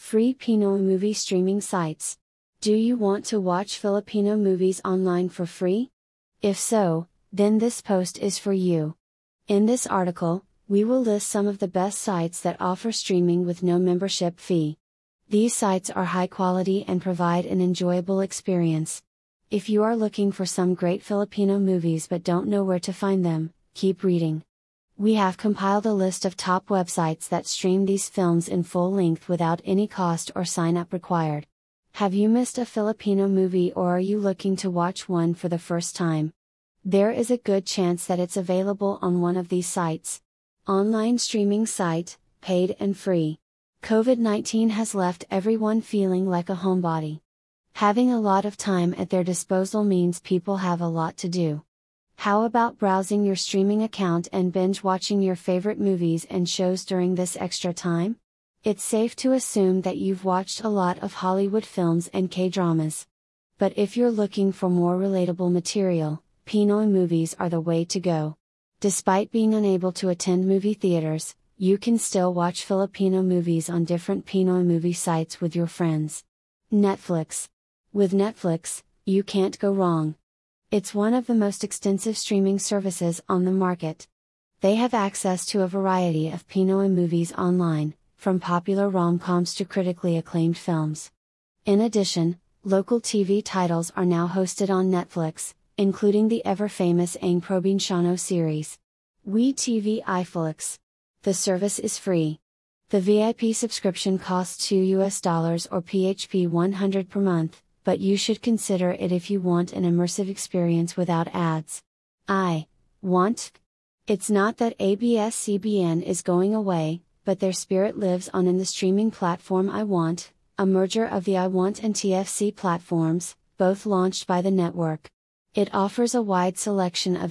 Free Pinoy movie streaming sites. Do you want to watch Filipino movies online for free? If so, then this post is for you. In this article, we will list some of the best sites that offer streaming with no membership fee. These sites are high quality and provide an enjoyable experience. If you are looking for some great Filipino movies but don't know where to find them, keep reading. We have compiled a list of top websites that stream these films in full length without any cost or sign up required. Have you missed a Filipino movie or are you looking to watch one for the first time? There is a good chance that it's available on one of these sites. Online streaming site, paid and free. COVID-19 has left everyone feeling like a homebody. Having a lot of time at their disposal means people have a lot to do. How about browsing your streaming account and binge watching your favorite movies and shows during this extra time? It's safe to assume that you've watched a lot of Hollywood films and K-dramas. But if you're looking for more relatable material, Pinoy movies are the way to go. Despite being unable to attend movie theaters, you can still watch Filipino movies on different Pinoy movie sites with your friends. Netflix. With Netflix, you can't go wrong. It's one of the most extensive streaming services on the market. They have access to a variety of Pinoy movies online, from popular rom-coms to critically acclaimed films. In addition, local TV titles are now hosted on Netflix, including the ever-famous Ang Probinsyano series. WeTV iFlix. The service is free. The VIP subscription costs $2 or PHP 100 per month, but you should consider it if you want an immersive experience without ads. I Want. It's not that ABS-CBN is going away, but their spirit lives on in the streaming platform I Want, a merger of the I Want and TFC platforms, both launched by the network. It offers a wide selection of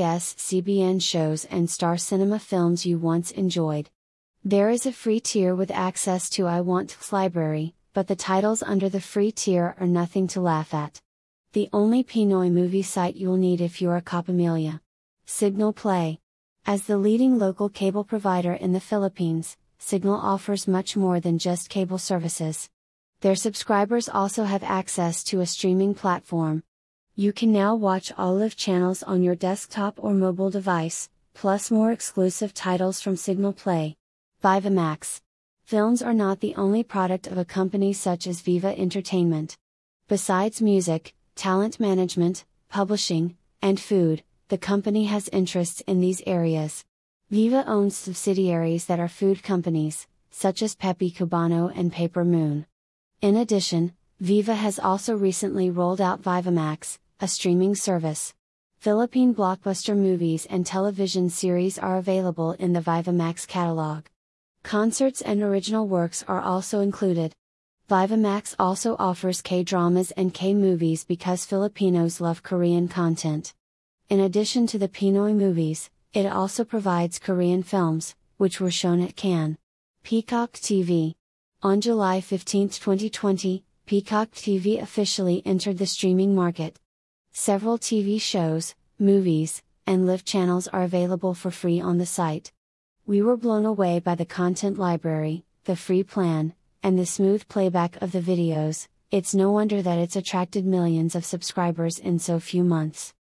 ABS-CBN shows and Star Cinema films you once enjoyed. There is a free tier with access to I Want's library, but the titles under the free tier are nothing to laugh at. The only Pinoy movie site you'll need if you're a Kapamilya. Signal Play. As the leading local cable provider in the Philippines, Signal offers much more than just cable services. Their subscribers also have access to a streaming platform. You can now watch all live channels on your desktop or mobile device, plus more exclusive titles from Signal Play. Vivamax. Films are not the only product of a company such as Viva Entertainment. Besides music, talent management, publishing, and food, the company has interests in these areas. Viva owns subsidiaries that are food companies, such as Pepe Cubano and Paper Moon. In addition, Viva has also recently rolled out Vivamax, a streaming service. Philippine blockbuster movies and television series are available in the Vivamax catalog. Concerts and original works are also included. Vivamax also offers K-dramas and K-movies because Filipinos love Korean content. In addition to the Pinoy movies, it also provides Korean films, which were shown at Cannes. Peacock TV. On July 15, 2020, Peacock TV officially entered the streaming market. Several TV shows, movies, and live channels are available for free on the site. We were blown away by the content library, the free plan, and the smooth playback of the videos. It's no wonder that it's attracted millions of subscribers in so few months.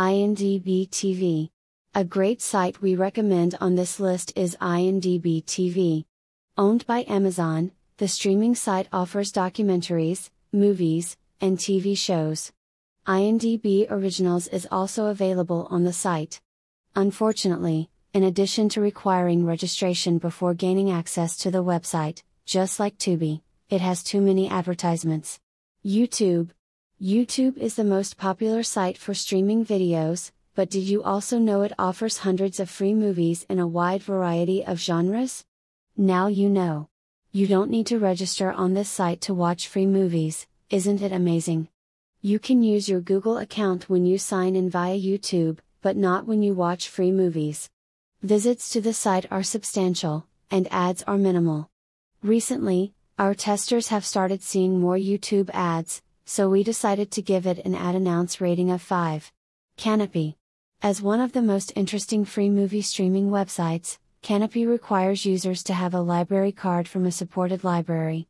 INDB TV. A great site we recommend on this list is INDB TV. Owned by Amazon, the streaming site offers documentaries, movies, and TV shows. INDB Originals is also available on the site. Unfortunately, in addition to requiring registration before gaining access to the website, just like Tubi, it has too many advertisements. YouTube. YouTube is the most popular site for streaming videos, but did you also know it offers hundreds of free movies in a wide variety of genres? Now you know. You don't need to register on this site to watch free movies, isn't it amazing? You can use your Google account when you sign in via YouTube, but not when you watch free movies. Visits to the site are substantial, and ads are minimal. Recently, our testers have started seeing more YouTube ads, so we decided to give it an ad announce rating of 5. Canopy. As one of the most interesting free movie streaming websites, Canopy requires users to have a library card from a supported library.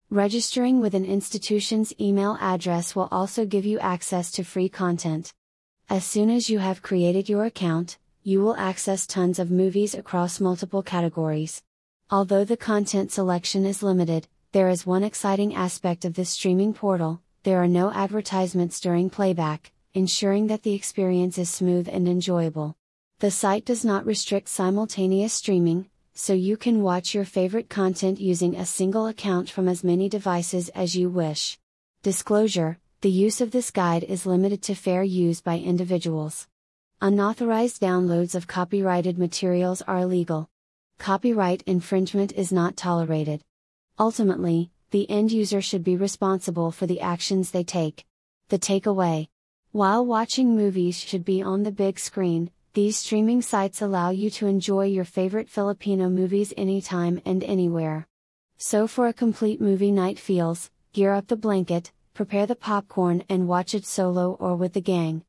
Registering with an institution's email address will also give you access to free content. As soon as you have created your account, you will access tons of movies across multiple categories. Although the content selection is limited, there is one exciting aspect of this streaming portal: there are no advertisements during playback, ensuring that the experience is smooth and enjoyable. The site does not restrict simultaneous streaming, so you can watch your favorite content using a single account from as many devices as you wish. Disclosure: the use of this guide is limited to fair use by individuals. Unauthorized downloads of copyrighted materials are illegal. Copyright infringement is not tolerated. Ultimately, the end user should be responsible for the actions they take. The takeaway: while watching movies should be on the big screen, these streaming sites allow you to enjoy your favorite Filipino movies anytime and anywhere. So for a complete movie night feels, gear up the blanket, prepare the popcorn and watch it solo or with the gang.